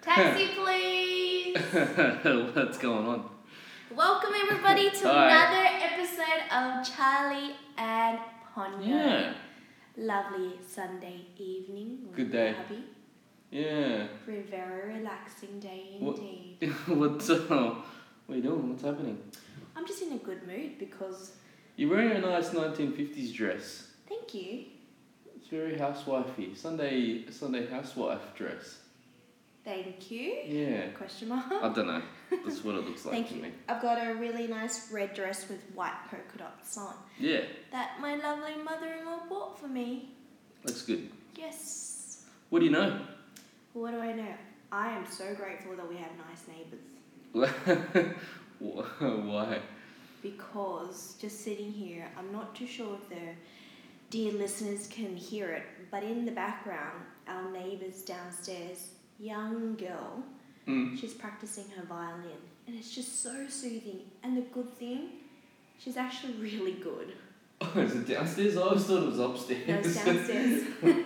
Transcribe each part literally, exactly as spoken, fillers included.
Taxi, please. What's going on? Welcome everybody to Hi. another episode of Charlie and Ponyo. Yeah. Lovely Sunday evening. with Good day. Hubby. Yeah. For a very relaxing day What- indeed. What's uh, what are you doing? What's happening? I'm just in a good mood because You're wearing a nice nineteen fifties dress. thank you. It's very housewifey. Sunday Sunday housewife dress. Thank you. Yeah. Question mark. I don't know. That's what it looks like Thank to you. me. I've got a really nice red dress with white polka dots on Yeah. that my lovely mother-in-law bought for me. Looks good. Yes. What do you know? What do I know? I am so grateful that we have nice neighbours. Why? Because just sitting here, I'm not too sure if the dear listeners can hear it, but in the background, our neighbours downstairs, young girl, Mm. she's practicing her violin, and it's just so soothing. And the good thing, she's actually really good. Oh, is it downstairs? I always thought it was upstairs. No, it's downstairs.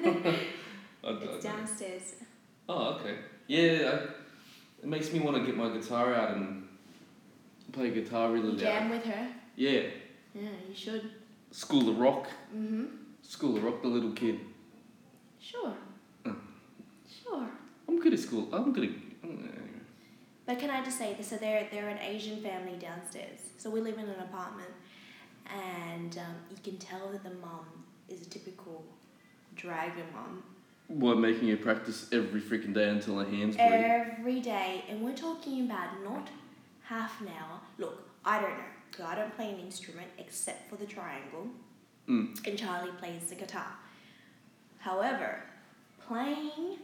I don't It's know. downstairs. Oh, okay. Yeah, I, it makes me want to get my guitar out and play guitar really loud. Jam with her. Yeah. Yeah, you should. School of Rock. Mhm. School of Rock, the little kid. Sure. Oh. Sure. I'm good at school. I'm good at... Anyway. But can I just say this? So they're they're an Asian family downstairs. So we live in an apartment, and um, you can tell that the mum is a typical dragon mum. What, making you practice every freaking day until her hands bleed? Every day, and we're talking about not half an hour. Look, I don't know, because I don't play an instrument except for the triangle, Mm. and Charlie plays the guitar. However, playing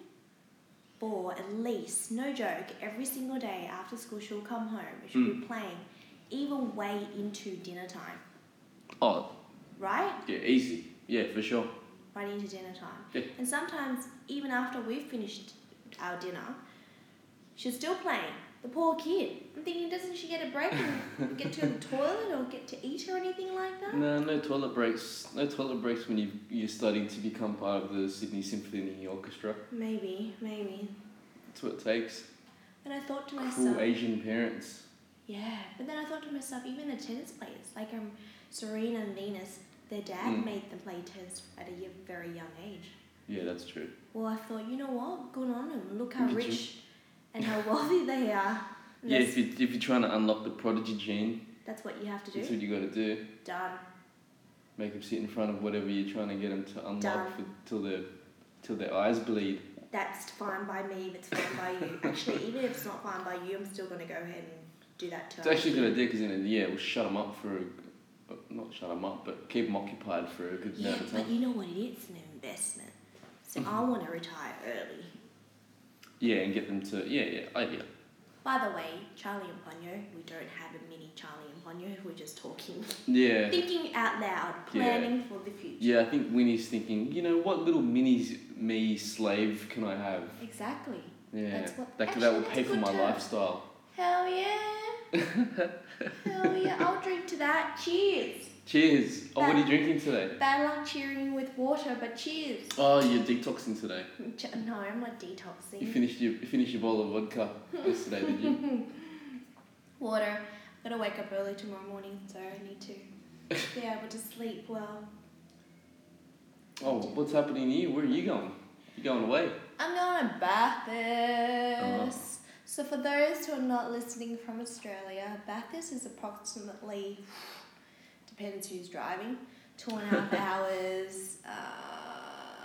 for at least, no joke, every single day after school she'll come home and she'll be playing even way into dinner time. Oh, Right? yeah, easy. Yeah, for sure. Right into dinner time. Yeah. And sometimes, even after we've finished our dinner, she's still playing. The poor kid. I'm thinking, doesn't she get a break and get to the toilet or get to eat or anything like that? No, no toilet breaks. No toilet breaks when you, you're studying to become part of the Sydney Symphony Orchestra. Maybe, maybe. That's what it takes. And I thought to Cool myself, Asian parents. yeah. But then I thought to myself, even the tennis players, like um, Serena and Venus, their dad Mm. made them play tennis at a y- very young age. Yeah, that's true. Well, I thought, you know what? Good on them. Look how Did you- rich and how wealthy they are. And Yeah, that's, if, you, if you're trying to unlock the prodigy gene, that's what you have to that's do. what you got to do. Done. Make them sit in front of whatever you're trying to get them to unlock Done. for, till their till their eyes bleed. That's fine by me if it's fine by you. Actually, even if it's not fine by you, I'm still going to go ahead and do that to It's actually a good idea because in the yeah, it will shut them up for a, uh, not shut them up, but keep them occupied for a good Yeah, amount of but time. you know what it is? It's an investment. So I want to retire early. Yeah, and get them to yeah yeah idea. By the way, Charlie and Ponyo, we don't have a mini Charlie and Ponyo. We're just talking, Yeah. thinking out loud, planning for the future. Yeah, I think Winnie's thinking, you know, what little mini me slave can I have? Exactly. Yeah, That's what- that, actually, that will that's pay a for good my term. lifestyle. Hell yeah. Hell yeah. I'll drink to that. Cheers. Cheers. Oh, what are you That- drinking today? Bad luck cheering with water, but cheers. Oh, you're detoxing today. Ch- No, I'm not detoxing. You finished your you finished your bowl of vodka yesterday, did you? Water. I've got to wake up early tomorrow morning, so I need to be able to sleep well. Oh, what's happening to you? Where are you going? You going away? I'm going to Bathurst. So for those who are not listening from Australia, Bathurst is approximately, depends who's driving, two and a half hours uh,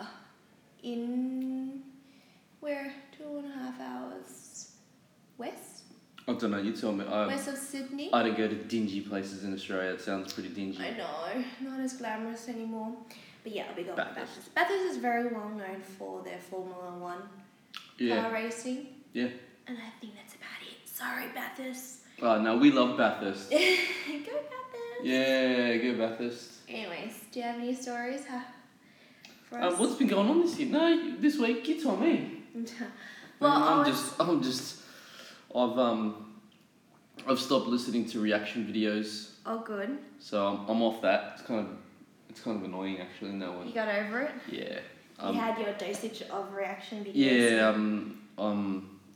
in, where? Two and a half hours west? I don't know. You tell me. I West of Sydney? I don't go to dingy places in Australia. It sounds pretty dingy. I know, not as glamorous anymore. But yeah, I'll be going to Bathurst. Bathurst. Bathurst is very well known for their Formula One Yeah. car racing. Yeah. And I think that's about it. Sorry, Bathurst. Oh no, we love Bathurst. Go Bathurst. Yeah, go Bathurst. Anyways, do you have any stories huh, for Um, us? what's been going on this year? No, you- this week. You tell me. well, I'm, I I'm was, just, I'm just, I've um, I've stopped listening to reaction videos, oh good. so I'm, I'm off that. It's kind of, it's kind of annoying actually. No You one. got over it? Yeah. You Um, had your dosage of reaction videos. yeah. Um. Um.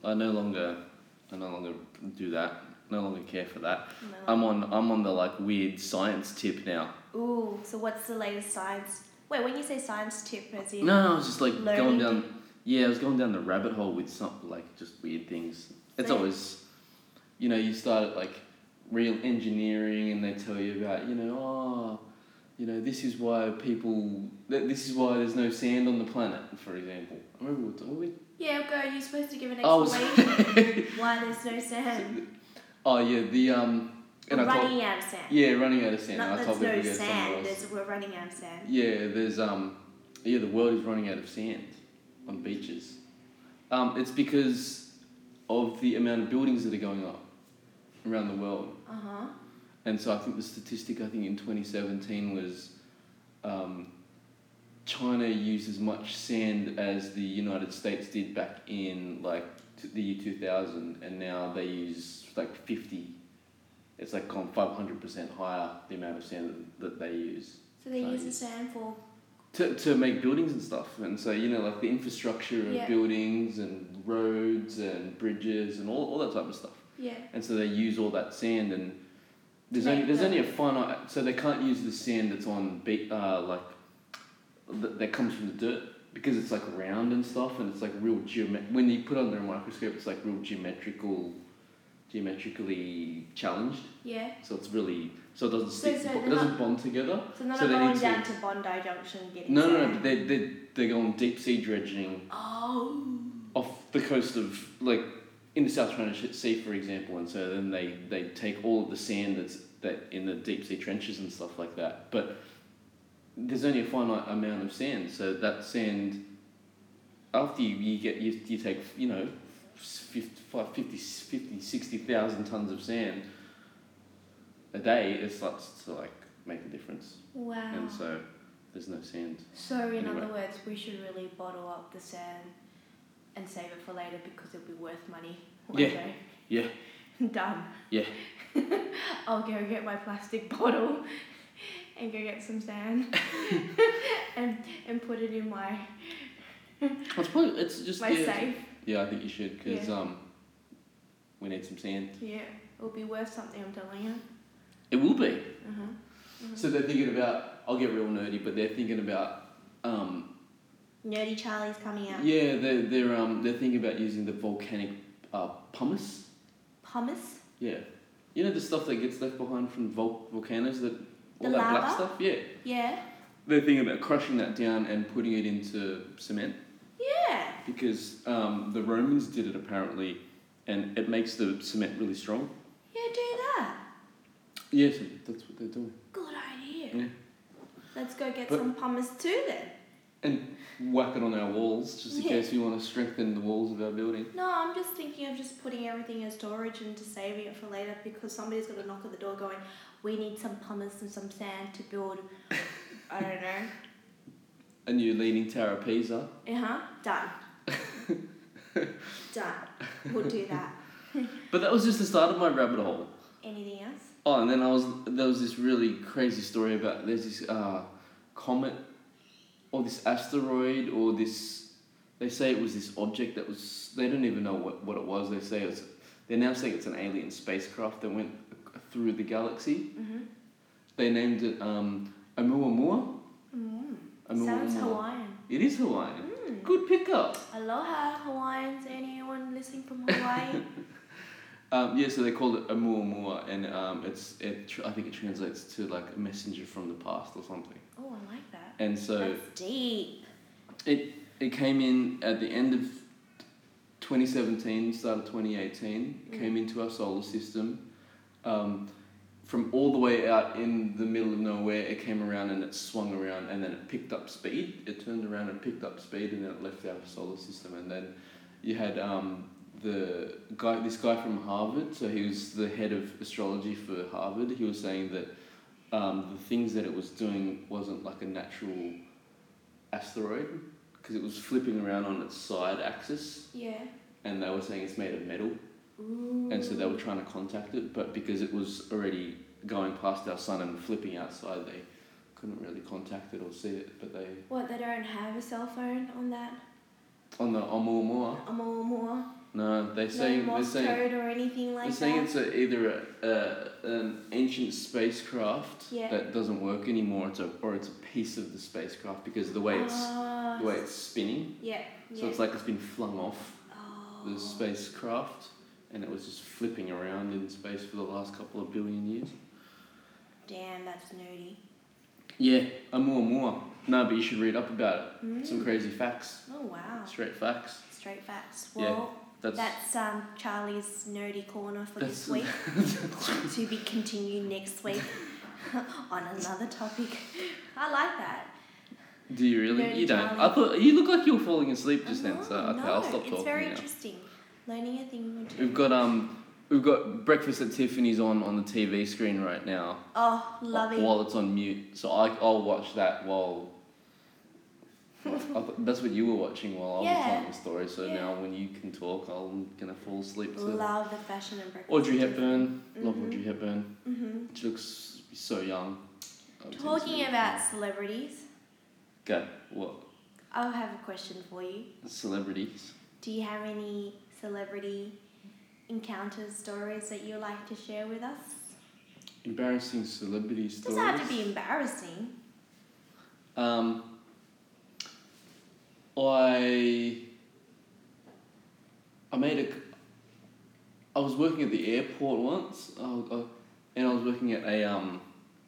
I no longer, I no longer do that. No longer care for that. No. I'm on, I'm on the like weird science tip now. Ooh, so what's the latest science? Wait, when you say science tip, as in No, no, I was just like going learning down. Yeah, I was going down the rabbit hole with some like just weird things. It's So- always, you know, you start at like real engineering, and they tell you about, you know, oh, you know, this is why people, th- this is why there's no sand on the planet, for example. I remember what were we? Yeah, go. You're supposed to give an I was- explanation why there's no sand. Oh yeah, the um. We're And I told, running out of sand. yeah, running out of sand. Not and I there's told people no to go somewhere sand. else. There's, we're running out of sand. Yeah, there's um, yeah, the world is running out of sand on beaches. Um, it's because of the amount of buildings that are going up around the world. Uh huh. And so I think the statistic I think in twenty seventeen was, um, China used as much sand as the United States did back in like t- the year two thousand, and now they use like fifty. It's like gone five hundred percent higher the amount of sand that, that they use. So they Chinese. use the sand for. To, to make buildings and stuff. And so, you know, like the infrastructure of Yeah. buildings and roads and bridges and all, all that type of stuff. Yeah. And so they use all that sand, and there's To only make there's the- only a finite, so they can't use the sand that's on be, uh, like that, that comes from the dirt, because it's like round and stuff, and it's like real geomet. When you put it under a microscope, it's like real geometrical, geometrically challenged. Yeah. So it's really so it doesn't So- stick. so it they're doesn't not- bond together. So they're So not they going need down to- to Bondi Junction getting No, no, sand. no. But they they they go on deep sea dredging Oh. off the coast of like in the South China Sea, for example, and so then they, they take all of the sand that's that in the deep sea trenches and stuff like that. But there's only a finite amount of sand, so that sand after you, you get you, you take you know fifty, fifty, sixty thousand tons of sand a day, it starts to like make a difference, Wow. and so there's no sand. So in Anyway. other words, we should really bottle up the sand and save it for later because it'll be worth money one Yeah. day. Yeah. Done. Yeah. I'll go get my plastic bottle and go get some sand and and put it in my It's probably it's just my yeah, safe. yeah, I think you should, because Yeah. um, we need some sand. Yeah, it'll be worth something. I'm telling you. It will be. Uh huh. Mm-hmm. So they're thinking about. I'll get real nerdy, but they're thinking about. Um, Nerdy Charlie's coming out. yeah, they're they're um they're thinking about using the volcanic uh, pumice. Pumice. Yeah, you know the stuff that gets left behind from vol- volcanoes, that all The that black lava? stuff. Yeah, Yeah. they're thinking about crushing that down and putting it into cement, Yeah. because um, the Romans did it apparently, and it makes the cement really strong. Yeah, do that. Yes, that's what they're doing. Good idea. Yeah. Let's go get But- some pumice too then. And whack it on our walls, just in Yeah. case we want to strengthen the walls of our building. No, I'm just thinking of just putting everything in storage and just saving it for later because somebody's got to knock at the door going, we need some pumice and some sand to build, I don't know. A new leaning tower of Pisa. Uh-huh, done. Done. We'll do that. But that was just the start of my rabbit hole. Anything else? Oh, and then I was there was this really crazy story about there's this uh, comet, or this asteroid, or this. They say it was this object that was. They don't even know what, what it was. They say it's. They're now saying it's an alien spacecraft that went through the galaxy. Mm-hmm. They named it um, Oumuamua. Mm. Oumuamua. Sounds Hawaiian. It is Hawaiian. Mm. Good pickup. Aloha, Hawaiians. Anyone listening from Hawaii? Um, yeah, so they called it Oumuamua, and um, it's it. Tr- I think it translates to like a messenger from the past or something. Oh, I like that. And so That's deep. it it came in at the end of twenty seventeen, start of twenty eighteen. It Mm. came into our solar system. Um, from all the way out in the middle of nowhere, it came around and it swung around, and then it picked up speed. It turned around and picked up speed, and then it left our solar system. And then you had um, the guy, this guy from Harvard. So he was the head of astrology for Harvard. He was saying that um, the things that it was doing wasn't like a natural asteroid, because it was flipping around on its side axis, Yeah. and they were saying it's made of metal. Ooh. And so they were trying to contact it, but because it was already going past our sun and flipping outside, they couldn't really contact it or see it. But they What, they don't have a cell phone on that? on the Oumuamua, Oumuamua? No, they're No saying they're moss saying toad or anything like they're that? saying it's a, either a, a an ancient spacecraft Yeah. that doesn't work anymore, it's a, or it's a piece of the spacecraft because of the way it's Ah, the way it's spinning. yeah. So yeah. it's like it's been flung off Oh. the spacecraft, and it was just flipping around in space for the last couple of billion years. Damn, that's nerdy. Yeah, Oumuamua. No, but you should read up about it. Mm. Some crazy facts. Oh wow. Straight facts. Straight facts. Yeah, Well, That's that's um Charlie's nerdy corner for that's this week. To be continued next week on another topic. I like that. Do you really? Nerdy You don't. Charlie. I thought you look like you were falling asleep just then. Oh, So okay, no, I'll stop talking it's very now. interesting. Learning a thing or two. We've got um, we've got Breakfast at Tiffany's on on the T V screen right now. Oh, love it. While it's on mute, so I I'll watch that while. I thought that's what you were watching while I was Yeah. telling the story. So Yeah. now when you can talk, I'm gonna fall asleep too. Love the fashion and breakfast. Audrey Hepburn, love Mhm. Audrey Hepburn. Mm-hmm. She looks so young. I would say Talking so. about celebrities, Go. What? I'll have a question for you. Celebrities. Do you have any celebrity encounters, stories that you like to share with us? Embarrassing celebrity It stories. doesn't have to be embarrassing. Um, I I made a. I was working at the airport once, uh, uh, and I was working at a um.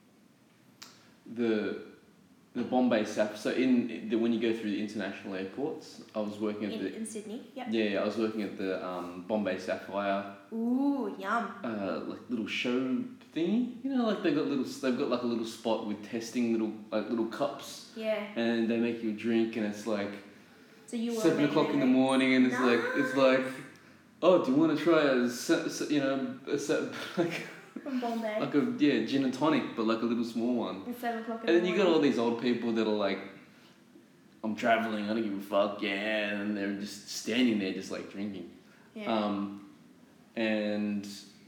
The, the Bombay Saf. So in the, when you go through the international airports, I was working at In, the. in Sydney, yep. Yeah, yeah, I was working at the um, Bombay Sapphire, Ooh, yum. uh, like little show thingy. You know, like they got little. They've got like a little spot with testing little like little cups, Yeah. and they make you a drink, and it's like. So you were Seven making o'clock in the it- morning, and it's like it's like, oh, do you want to try a, se- se- you know, a se- like from Bombay. like a yeah gin and tonic, but like a little small one. At seven o'clock in And the then you morning. got all these old people that are like, I'm traveling, I don't give a fuck, yeah, and they're just standing there, just like drinking. Yeah. Um, and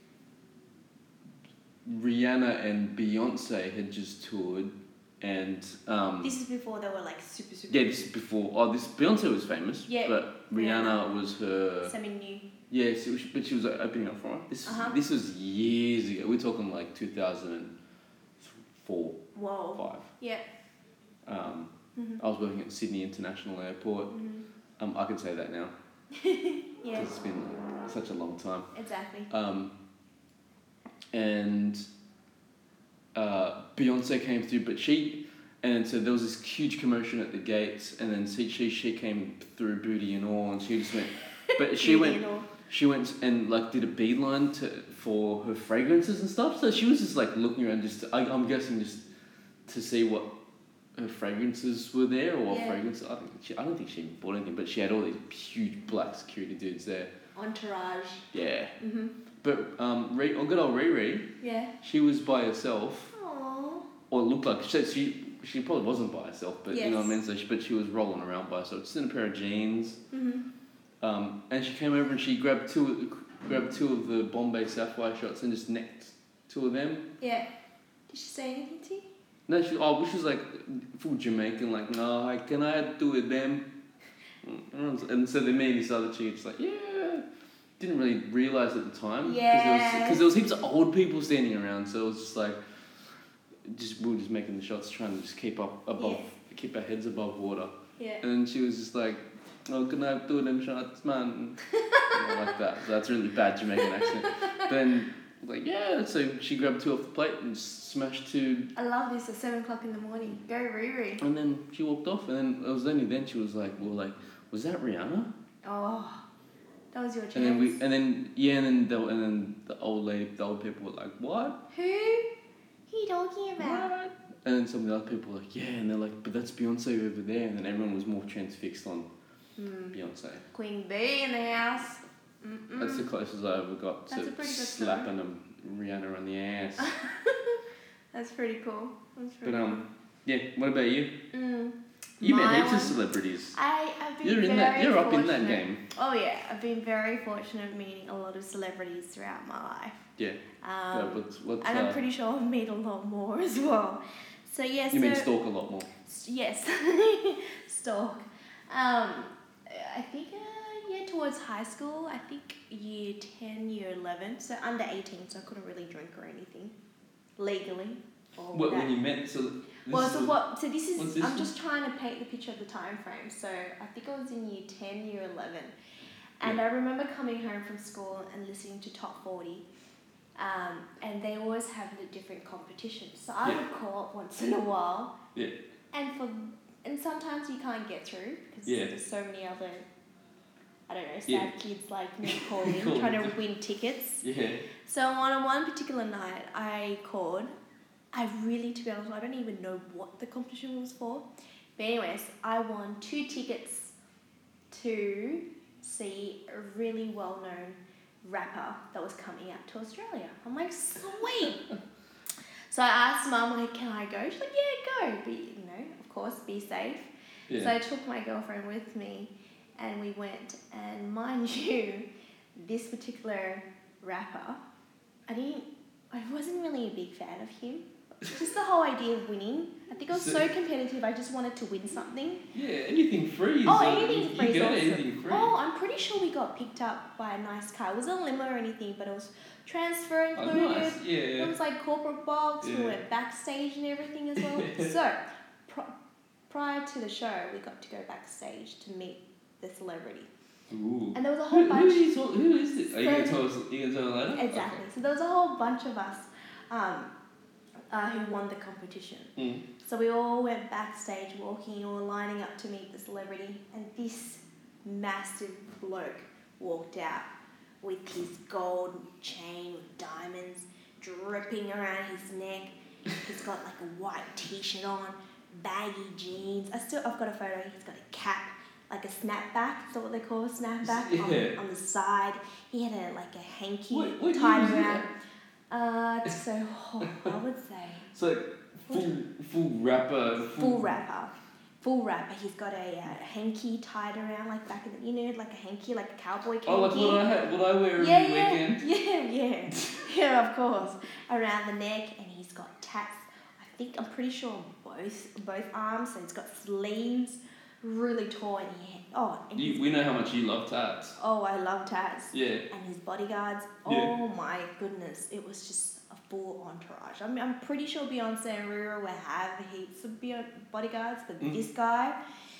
Rihanna and Beyonce had just toured, and um. This is before they were like super super. Yeah, this is before. Oh, this Beyonce was famous. Yeah, But Rihanna was her. Semi new. Yeah, she was, but she was like, opening up for her. This Uh-huh. this was years ago. We're talking like two thousand and four, Whoa. five. Yeah. Um, Mhm. I was working at Sydney International Airport. Mhm. Um, I can say that now Yeah. because it's been like, such a long time. Exactly. Um, and uh, Beyonce came through, but she, and so there was this huge commotion at the gates, and then she she, she came through booty and all, and she just went, but she Beauty went, and all. she went and like did a beeline to for her fragrances and stuff. So she was just like looking around, just I, I'm guessing just to see what her fragrances were there or what Yeah. fragrances. I think she, I don't think she even bought anything, but she had all these huge black security dudes there. Entourage. Yeah. Mhm. But um, Ri- oh, good old Riri, Yeah. she was by herself, Aww. or it looked like she she, she probably wasn't by herself, but you know what I mean. Yes. So she, but she was rolling around by herself, just in a pair of jeans. Mhm. Um, and she came over and she grabbed two grabbed two of the Bombay Sapphire shots and just necked two of them. Yeah. Did she say anything to you? No, she oh, she was like full Jamaican, like no, I can I have two of them. And so then me and this other chick just like yeah. Didn't really realise at the time because Yes. there was heaps of old people standing around, so it was just like, just we were just making the shots, trying to just keep up above, Yeah. keep our heads above water. Yeah. And then she was just like, "Oh, can I have two of them shots, man?" You know, like that. So that's a really bad Jamaican accent. Then like yeah, so she grabbed two off the plate and smashed two, I love this at seven o'clock in the morning. Go Riri. and then she walked off. And then it was only then she was like, "Well, like, was that Rihanna?" Oh, that was your chance. And then we, and then yeah, and then the, and then the old lady, the old people were like, "What? Who? Who are you talking about? What?" And then some of the other people were like, "Yeah," and they're like, "But that's Beyonce over there." And then everyone was more transfixed on Hmm. Beyonce. Queen Bee in the house. Mm-mm. That's the closest I ever got That's a to pretty good slapping a Rihanna on the ass. That's pretty cool. That's pretty But um, yeah. What about you? cool. Mm. You met My heaps of one- celebrities. I, I've been You're in very that. You're up in that fortunate- game. Oh yeah, I've been very fortunate meeting a lot of celebrities throughout my life. Yeah. Um, yeah but what's, and uh, I'm pretty sure I've met a lot more as well. So yes, you so, mean stalk a lot more? yes, stalk. Um, I think uh, yeah, towards towards high school, I think year ten, year eleven, so under eighteen, so I couldn't really drink or anything legally. Or What, without- when you met, so this Well, so was- what? So this is. what's this I'm one? just trying to paint the picture of the time frame. So I think I was in year ten, year eleven, and I remember coming home from school and listening to Top Forty, um, and they always have the different competitions. So I Yeah. would call up once in a while. Yeah. And for and sometimes you can't get through because Yeah. there's so many other. I don't know, sad Yeah. kids like me calling, Calling trying to- to win tickets. Yeah. So on one particular night, I called. I really, to be honest, I don't even know what the competition was for. But anyways, I won two tickets to see a really well-known rapper that was coming out to Australia. I'm like, sweet. So I asked Mum, like, can I go? She's like, yeah, go. But, you know, of course, be safe. Yeah. So I took my girlfriend with me and we went. And mind you, this particular rapper, I didn't, I wasn't really a big fan of him. Just the whole idea of winning. I think I was So- so competitive. I just wanted to win something. Yeah, anything free is Oh, uh, anything you, free you is get awesome. anything free. Oh, I'm pretty sure we got picked up by a nice car. It wasn't a limo or anything, but it was transfer Oh, included. nice. Yeah, It yeah. was like corporate box. Yeah. We went backstage and everything as well. So, pr- prior to the show, we got to go backstage to meet the celebrity. Ooh. And there was a whole Who, who, bunch. are you talk, who is this? Are you So- going to tell us? You going to tell us later? Exactly. So there was a whole bunch of us um, uh, who won the competition. Okay. Mm. So we all went backstage walking, all lining up to meet the celebrity, and this massive bloke walked out with his gold chain with diamonds dripping around his neck. He's got like a white t-shirt on, baggy jeans. I still, I've got a photo. He's got a cap, like a snapback. Is that what they call a snapback? Yeah. On, on the side. He had a like a hanky What, what tied year was around. that? Uh, so oh, I would say So full full rapper. full wrapper. Full wrapper. He's got a uh, hanky tied around like back in the, you know, like a hanky, like a cowboy hanky. Oh, like what I had, what I wear every yeah, yeah, weekend. yeah, yeah, yeah, of course. Around the neck, and he's got tats. I think I'm pretty sure on both both arms. So he's got sleeves, really tall, and he oh, and You, he's, we know how much you love tats. oh, I love tats. Yeah. And his bodyguards. Yeah. Oh my goodness, it was just a full entourage. I mean, I'm pretty sure Beyonce and Riri will have heaps of be- bodyguards, but Mm. this guy,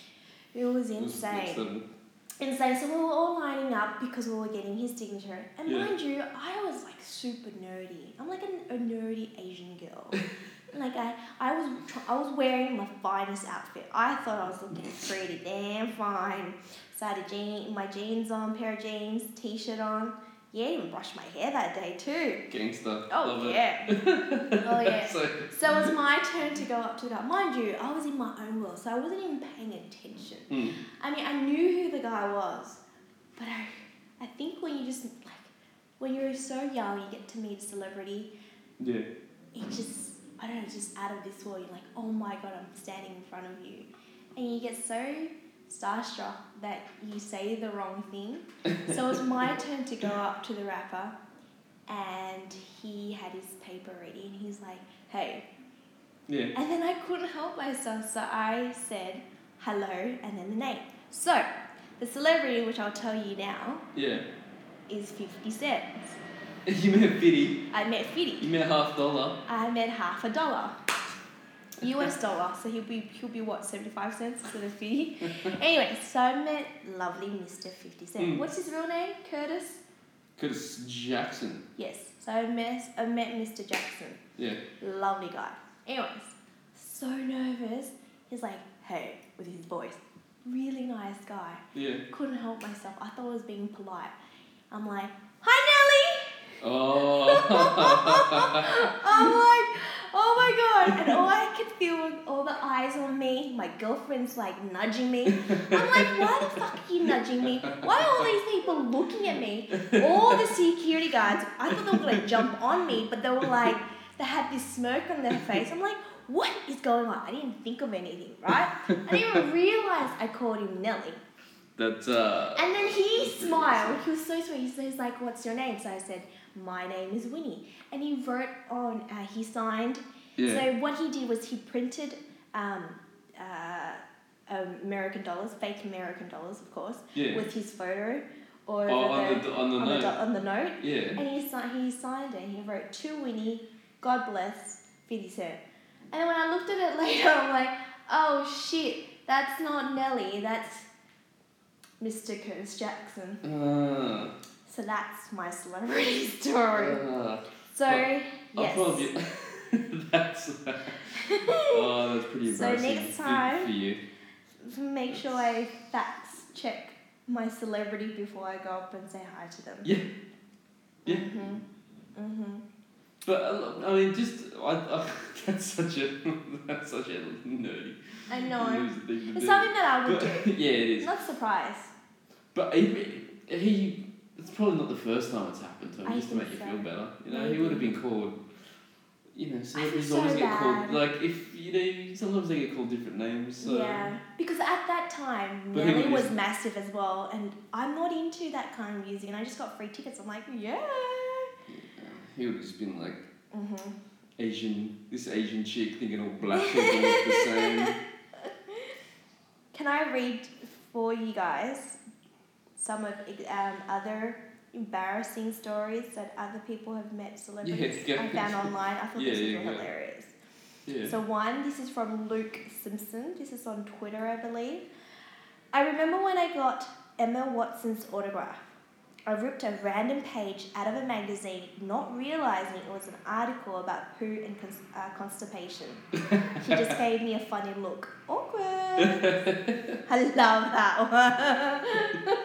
it was It was next insane. level. Insane. So we were all lining up because we were getting his signature. And Yeah. mind you, I was like super nerdy. I'm like a, a nerdy Asian girl. Like I, I was, tr- I was wearing my finest outfit. I thought I was looking pretty damn fine. So I had a jean, my jeans on, pair of jeans, t-shirt on. Yeah, even brushed my hair that day too. Gangster. Oh love yeah. it. Oh yeah. So, So it was my turn to go up to the guy. Mind you, I was in my own world, so I wasn't even paying attention. mm, I mean, I knew who the guy was, but I, I think when you just like, when you're so young, you get to meet a celebrity. yeah. It just, I don't know, just out of this world. You're like, oh my god, I'm standing in front of you, and you get so starstruck that you say the wrong thing. So it was my turn to go up to the rapper, and he had his paper ready, and he's like, hey. Yeah. And then I couldn't help myself, so I said hello and then the name. So, the celebrity, which I'll tell you now, Yeah. is fifty cents. You met Fitty. I met fifty. You met half dollar. I met half a dollar. U S dollar, so he'll be he'll be what, seventy-five cents instead of fifty? Anyway, so I met lovely Mister fifty Cent. Mm. What's his real name? Curtis? Curtis Jackson. Yes. So I met I met Mister Jackson. Yeah. Lovely guy. Anyways, so nervous. He's like, hey, with his voice. Really nice guy. Yeah. Couldn't help myself. I thought I was being polite. I'm like, hi Oh. Nelly! I'm like, oh my god. And all I could feel was all the eyes on me. My girlfriend's like nudging me. I'm like, why the fuck are you nudging me? Why are all these people looking at me? All the security guards, I thought they were going to jump on me, but they were like, they had this smirk on their face. I'm like, what is going on? I didn't think of anything, right? I didn't even realize I called him Nelly. That's uh. And then he smiled. He was so sweet. He says like, what's your name? So I said, my name is Winnie. And he wrote on, uh, he signed. Yeah. So what he did was he printed um, uh, American dollars, fake American dollars, of course, Yeah. with his photo or Oh, over on the on the on note. the do- on the note. Yeah. And he signed he signed it. He wrote to Winnie, God bless, fifty Cent. And then when I looked at it later, I'm like, oh shit, that's not Nelly. That's Mister Curtis Jackson. Uh, So that's my celebrity story. uh, So well, yes. I'll probably. that's. Oh, that's pretty So embarrassing next for- time- for you. Make sure I facts check my celebrity before I go up and say hi to them. Yeah. Yeah. Mhm. Mhm. But uh, I mean, just I, I, that's such a that's such a nerdy. I know. loser thing to It's do. something that I would But, do. yeah, it is. Not surprised. But he, he, it's probably not the first time it's happened to him, I just to think make you so. feel better. You know, Maybe. he would have been called. You know, celebrities so always get bad. called. Like if you know, sometimes they get called different names. So. Yeah, because at that time But he Nelly was- was massive as well, and I'm not into that kind of music, and I just got free tickets. I'm like, yeah. He would have just been like Mhm. Asian, this Asian chick thinking all black people look the same. Can I read for you guys some of um, other embarrassing stories that other people have met celebrities Yeah, go. I found online? I thought Yeah, this was yeah, go. hilarious. Yeah. So one, this is from Luke Simpson. This is on Twitter, I believe. I remember when I got Emma Watson's autograph. I ripped a random page out of a magazine, not realizing it was an article about poo and cons- uh, constipation. She just gave me a funny look. Awkward. I love that one.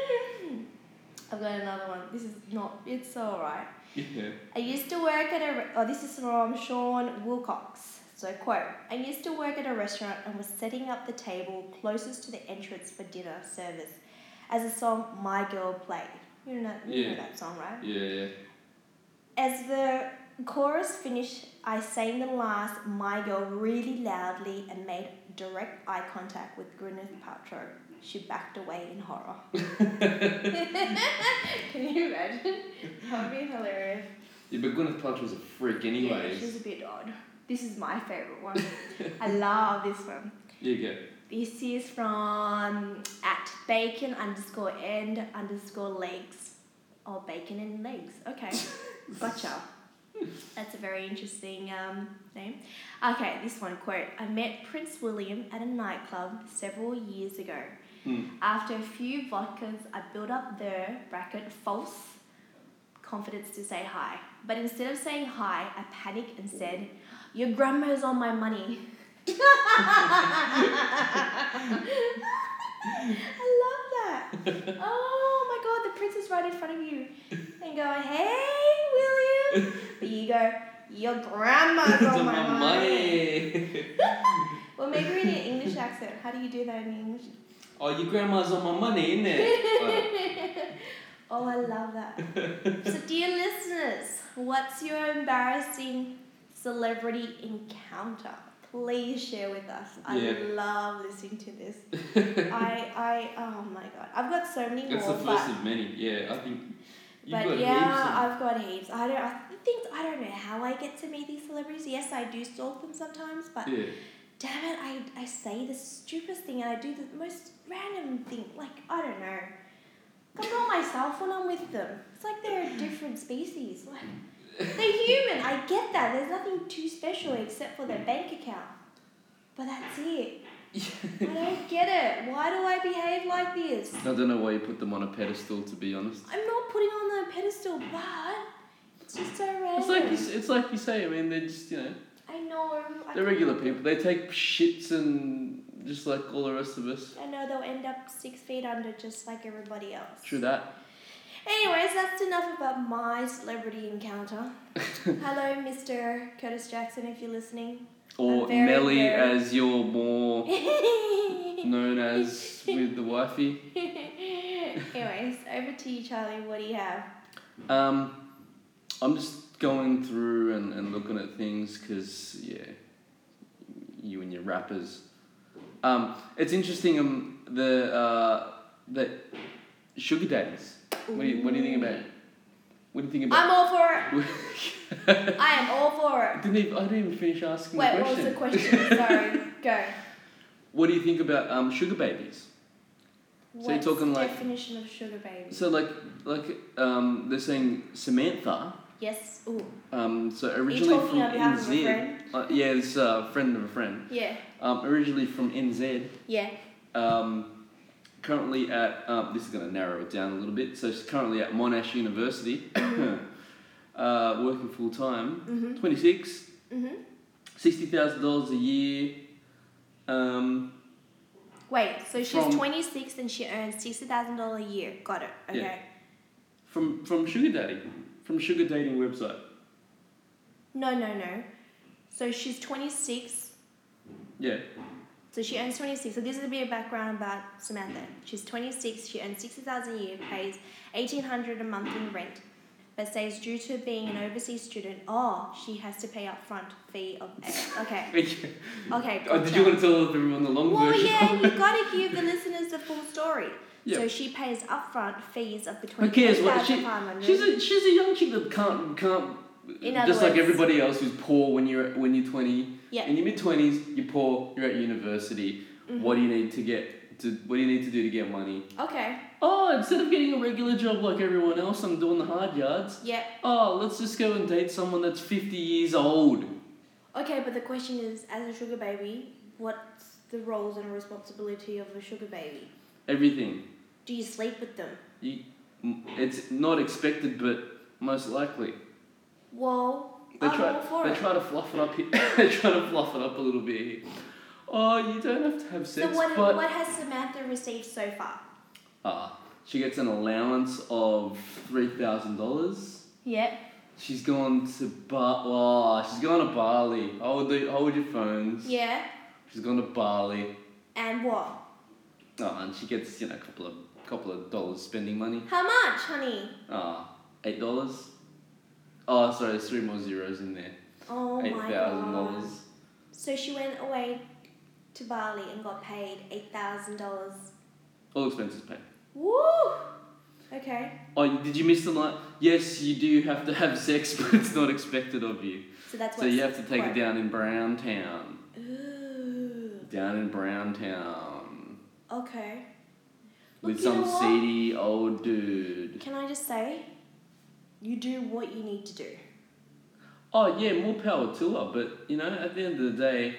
I've got another one. This is not, it's alright. Yeah. I used to work at a, re- oh, this is from Sean Wilcox. So, quote, I used to work at a restaurant and was setting up the table closest to the entrance for dinner service as the song My Girl played. You know, you know Yeah. that song, right? Yeah, yeah. As the chorus finished, I sang the last My Girl really loudly and made direct eye contact with Gwyneth Paltrow. She backed away in horror. Can you imagine? That would be hilarious. Yeah, but Gwyneth Paltrow's a freak Yeah, anyways. she's a bit odd. This is my favourite one. I love this one. There you go. This is from at bacon underscore and underscore legs. Oh, bacon and legs. Okay. Gotcha. That's a very interesting um, name. Okay, this one, quote, I met Prince William at a nightclub several years ago. Mm. After a few vodkas, I built up the bracket false confidence to say hi. But instead of saying hi, I panicked and said, your grandma's on my money. I love that. Oh my god, the prince is right in front of you. And go, hey, William. But you go, your grandma's It's on my, my money. Well, maybe in an English accent. How do you do that in English? Oh, your grandma's on my money, isn't it? Oh, I love that. So, dear listeners, what's your embarrassing celebrity encounter? Please share with us. I Yeah. love listening to this. I, I, oh my god, I've got so many That's more. the but first of many. Yeah, I think you've but got yeah, heaps of- I've got heaps. I don't. I think I don't know how I get to meet these celebrities. Yes, I do stalk them sometimes, but Yeah. damn it, I, I say the stupidest thing and I do the most random thing. Like, I don't know. I'm not myself when I'm with them. It's like they're a different species. Like, they're human. I get that. There's nothing too special except for their bank account. But that's it. I don't get it. Why do I behave like this? I don't know why you put them on a pedestal, to be honest. I'm not putting on a pedestal, but it's just so random. It's like you, it's like you say. I mean, they're just you know I know. I they're regular can't- people. They take shits and just like all the rest of us. I know they'll end up six feet under just like everybody else. True that. Anyways, that's enough about my celebrity encounter. Hello, Mister Curtis Jackson, if you're listening. Or I'm very, Nelly, very- as you're more known as with the wifey. Anyways, over to you, Charlie. What do you have? Um, I'm just going through and, and looking at things because, yeah, you and your rappers. Um, it's interesting, um, the, uh, the sugar daddies. What do you, what do you think about it? What do you think about I'm all for it. I am all for I it. didn't even, I didn't even finish asking Wait, the what was question. the question? Sorry, go. What do you think about um, sugar babies? What's So you're talking the like definition of sugar baby? so like like um they're saying Samantha. Yes. Ooh. Um, so Are you originally talking from on behalf N of a Z. friend? Uh, yeah, it's a friend of a friend. Yeah. Um, originally from N Z. Yeah. Um, currently at um, this is going to narrow it down a little bit. So she's currently at Monash University, uh, working full time. Mhm. twenty-six. Mhm. Sixty thousand dollars a year. Um, Wait. So she's From- twenty-six and she earns sixty thousand dollars a year. Got it. Okay. Yeah. from from Sugar Daddy, from Sugar Dating website. No, no, no. So she's twenty-six. Yeah. So she earns twenty-six. So this is a bit of background about Samantha. She's twenty-six. She earns sixty thousand a year, pays eighteen hundred a month in rent, but says due to being an overseas student, oh, she has to pay upfront fee of okay. Okay. Oh, Gotcha. did you want to tell everyone the long Well, version? yeah, you gotta give the listeners the full story. Yeah. So she pays upfront fees of between Who cares three what thousand she? five hundred. She's a she's a young chick that can't can't. In other just like words- everybody else who's poor when you're when you're twenty. Yeah. In your mid twenties, you're poor. You're at university. Mhm. What do you need to get to? What do you need to do to get money? Okay. Oh, instead of getting a regular job like everyone else, I'm doing the hard yards. Yeah. Oh, let's just go and date someone that's fifty years old. Okay, but the question is, as a sugar baby, what's the roles and responsibility of a sugar baby? Everything. Do you sleep with them? You, it's not expected, but most likely. Well, They I'm try. all for They it. try to fluff it up. Here. they try to fluff it up a little bit. Here. Oh, you don't have to have So sex, what, but what has Samantha received so far? ah, she gets an allowance of three thousand dollars. Yeah. She's gone to Bar. Oh, she's gone to Bali. Hold the hold your phones. Yeah. She's gone to Bali. And what? Oh, and she gets you know a couple of couple of dollars spending money. How much, honey? Ah, eight dollars. Oh, sorry, there's three more zeros in there. Oh Eight my thousand god. dollars. So she went away to Bali and got paid eight thousand dollars. All expenses paid. Woo! Okay. Oh, did you miss the line? Yes, you do have to have sex, but it's not expected of you. So that's So what. you have to take it down in Brown Town. Ooh. Down in Brown Town. Okay. With Look, you some know what? seedy old dude. Can I just say, you do what you need to do. Oh, yeah, more power to her, but, you know, at the end of the day,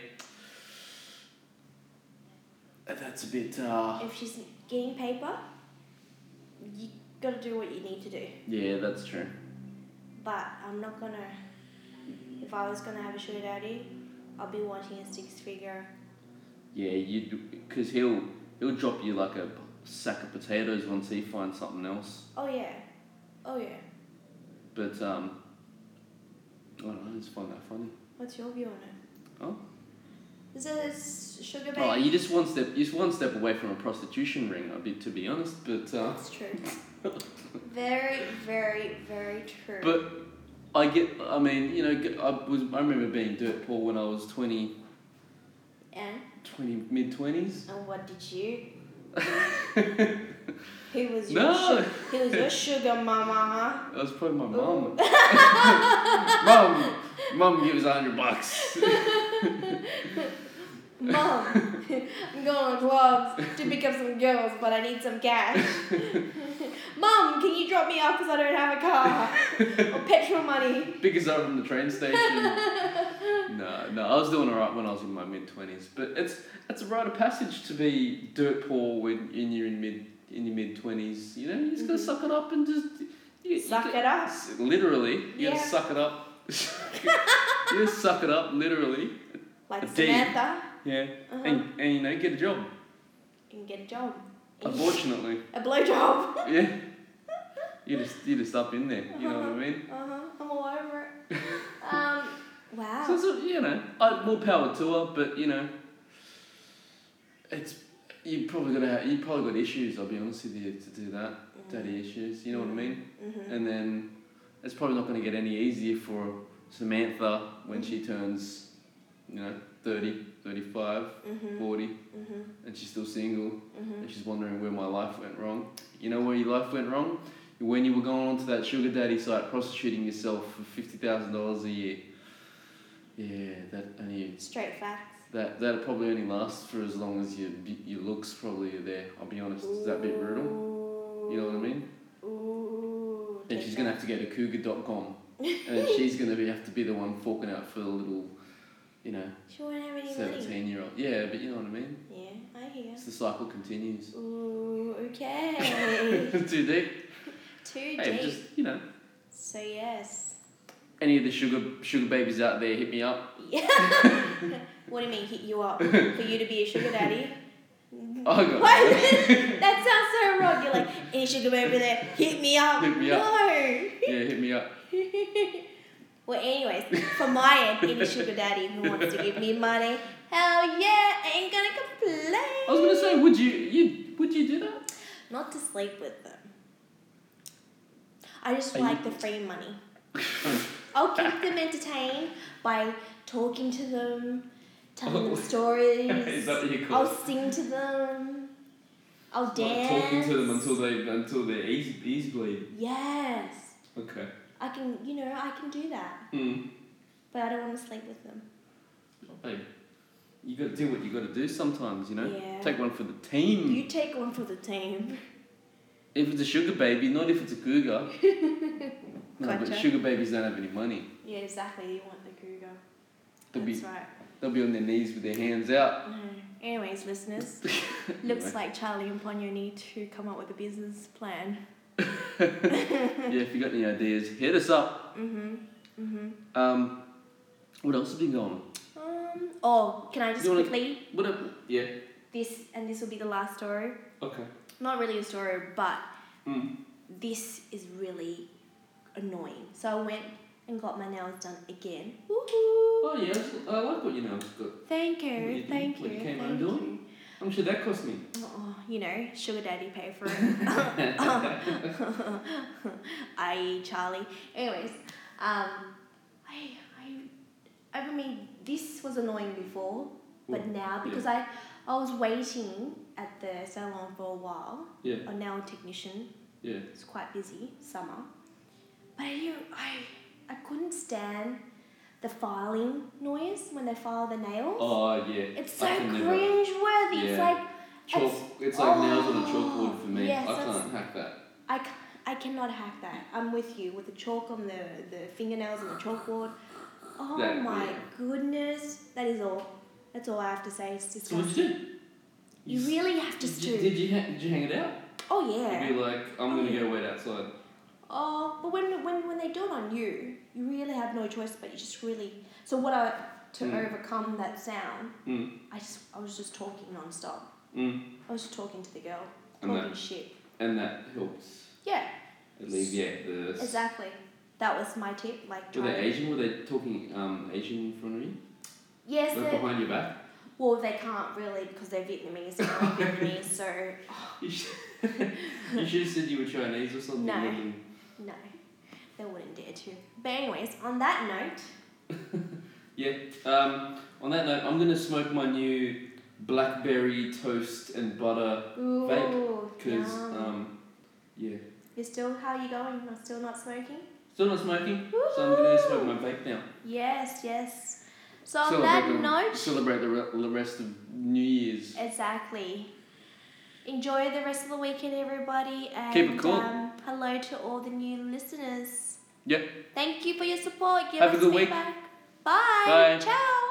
that's a bit, uh... If she's getting paper, you gotta do what you need to do. Yeah, that's true. But I'm not gonna. If I was gonna have a sugar daddy, I'll be wanting a six figure. Yeah, you because he'll, he'll drop you like a sack of potatoes once he finds something else. Oh yeah. Oh yeah. But, um... I don't know, I just find that funny. What's your view on it? Oh? Is it a s- sugar baby? Oh, you just one step, you're just one step away from a prostitution ring, a bit, to be honest. But uh, That's true. Very, very, very true. but I get, I mean, you know, I was, I remember being dirt poor when I was twenty, and twenty mid twenties. and what did you? Who was your No. su- who was your sugar mama, huh? That was probably my Ooh. mum. mum, mum gives a hundred bucks. Mom, I'm going to clubs to pick up some girls, but I need some cash. Mom, can you drop me off because I don't have a car or petrol money? Pick us up from the train station. no, no, I was doing alright when I was in my mid twenties, but it's it's a rite of passage to be dirt poor when in your in mid in your mid twenties. You know, you just gotta Mhm. suck it up and just you, Suck you it up. gotta- Literally, you Yeah. gotta suck it up. you just suck it up, literally. Like A D. Samantha. Yeah, Uh-huh. and and you know, get a job. You can get a job. Unfortunately, A blowjob. yeah. You just you just up in there. You know what I mean? Uh huh. I'm all over it. Um. Wow. So, so you know, I, more power to her, but you know, it's you probably gotta have you probably got issues. I'll be honest with you to do that, daddy issues. You know what I mean? Mm-hmm. And then it's probably not going to get any easier for Samantha when she turns, you know, thirty, thirty-five, Mm-hmm. forty, Mm-hmm. and she's still single, Mm-hmm. and she's wondering where my life went wrong. You know where your life went wrong? When you were going onto that sugar daddy site, prostituting yourself for fifty thousand dollars a year. Yeah, that only Straight facts. that that'll probably only last for as long as your your looks probably are there. I'll be honest. Is that a bit brutal? You know what I mean? Ooh. And she's gonna have to go to cougar dot com, and she's gonna be have to be the one forking out for the little, you know, She won't have any money. seventeen year old. Yeah, but you know what I mean. Yeah, I hear. It's the cycle continues. Ooh, okay. Too deep. Too Hey, deep. just you know, So yes. any of the sugar sugar babies out there, hit me up. Yeah. What do you mean hit you up? For you to be a sugar daddy? I got What? it. That sounds so wrong. You're like, any sugar baby there, hit me up. Hit me no. up. Yeah, hit me up. Well, anyways, from my end, any sugar daddy who wants to give me money, hell yeah, I ain't gonna complain. I was gonna say, would you you would you do that? Not to sleep with them. I just Are like you- the free money. I'll keep them entertained by talking to them, telling them stories. Is that what you call I'll it? sing to them. I'll Like dance. talking to them until they until they're easy easy bleed. Yes. Okay. I can, you know, I can do that. Hmm. But I don't want to sleep with them. Hey, you got to do what you got to do sometimes. You know. Yeah. Take one for the team. You take one for the team. If it's a sugar baby, not if it's a cougar. No, but Gotcha. sugar babies don't have any money. Yeah, exactly. You want the cougar. They'll That's be right. they'll be on their knees with their hands out. No. Anyways, listeners, Anyway. looks like Charlie and Ponyo need to come up with a business plan. Yeah, if you got any ideas, hit us up. Mhm. Mhm. Um, what else has been going on? Um. Oh, can I just You wanna- quickly Whatever. Yeah. this and this will be the last story. Okay. Not really a story, but Mm. this is really annoying. So I went and got my nails done again. Woohoo! Oh yes, I like what you know. Got. Thank you, What you did, thank what you, you came thank home doing? you. How much did that cost me? Oh, you know, sugar daddy pay for it. I Charlie. Anyways, um, I I I mean this was annoying before, but Well, now because I I was waiting at the salon for a while. Yeah. A nail technician. Yeah. It's quite busy summer, but I didn't- I I couldn't stand the filing noise when they file the nails. Oh yeah. It's so I can never- cringe-worthy. It's Yeah. like Chalk. it's, It's like nails on a oh, chalkboard for me. yes, I that's- can't hack that. I, ca- I cannot hack that. I'm with you with the chalk on the, the fingernails on the chalkboard. Oh That- my yeah. goodness. That is all. That's all I have to say. It's So disgusting. what did you do? You s- really have to Did stew. you, did you ha- did you hang it out? Oh yeah. You'd be like, I'm Oh, gonna yeah. go wait outside. Oh, but when, when when they do it on you, you really have no choice but you just really. So what I to Mm. overcome that sound, Mm. I just I was just talking non-stop. Mm. I was just talking to the girl, And talking that- shit. And that helps Yeah, alleviate the. exactly. That was my tip. Like Were they try- Asian? Were they talking um Asian in front of you? Yes, Like they behind your back? well they can't really because they're Vietnamese. And I'm Vietnamese, so You should, you should have said you were Chinese or something. No. and- no, they wouldn't dare to. But anyways, on that note, Yeah. Um, on that note, I'm gonna smoke my new blackberry toast and butter ooh, vape because yum. um, yeah, You're still how are you going? You're still not smoking? still not smoking, so I'm gonna smoke my vape now. Yes, yes. So on that the, note, celebrate the, re- the rest of New Year's. exactly. Enjoy the rest of the weekend, everybody, and Keep it cool. um, hello to all the new listeners. Yep. Thank you for your support. Give Have a us good week. feedback. Bye. Bye. Ciao.